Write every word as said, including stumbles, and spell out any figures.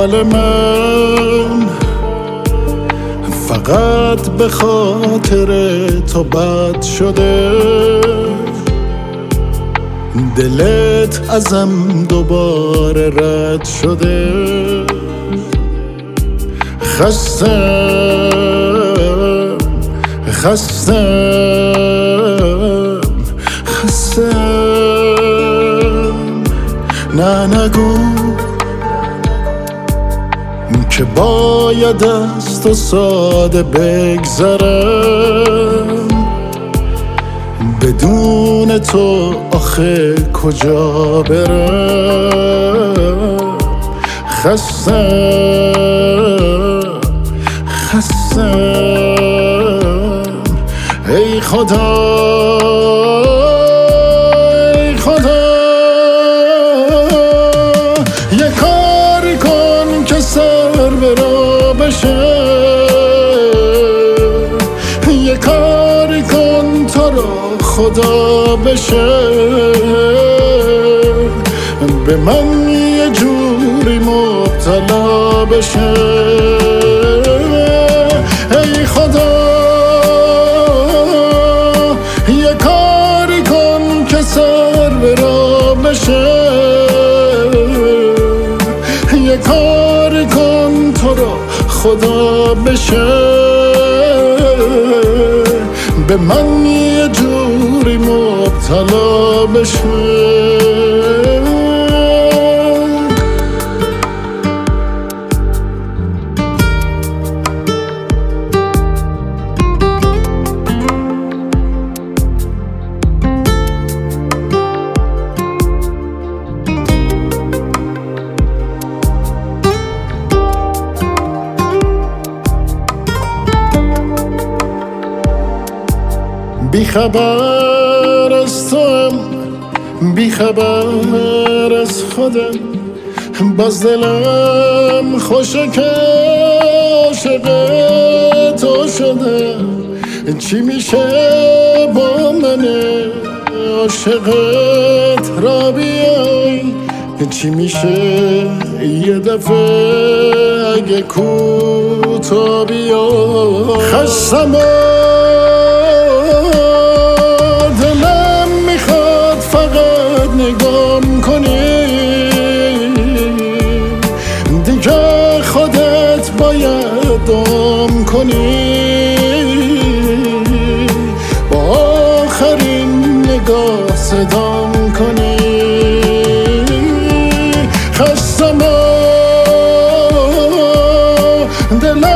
حال من فقط به خاطر تو بد شده، دلت ازم دوباره رد شده. خستم خستم خستم نه نگو که باید از تو ساده بگذرم، بدون تو آخه کجا برم. خستم خستم ای خدا ای خدا، یه کاری کن که سر به راه بشه، یه کاری کن تا را خدا بشه، به من یه جوری مبتلا بشه. ای خدا یه کاری کن که سر به راه بشه، یه کاری کن تو را خدا بشه، به من یه جوری مبتلا بشه. بی خبر از توام، بی خبر از خودم، باز دلم خوشه که عاشق تو شده. چی میشه با من عاشقت را بیای، چی میشه یه دفعه اگه کوتا بیای. خستم نگام کنی دیگه، خودت باید دام کنی، با آخرین نگاه صدام کنی. خستم دلم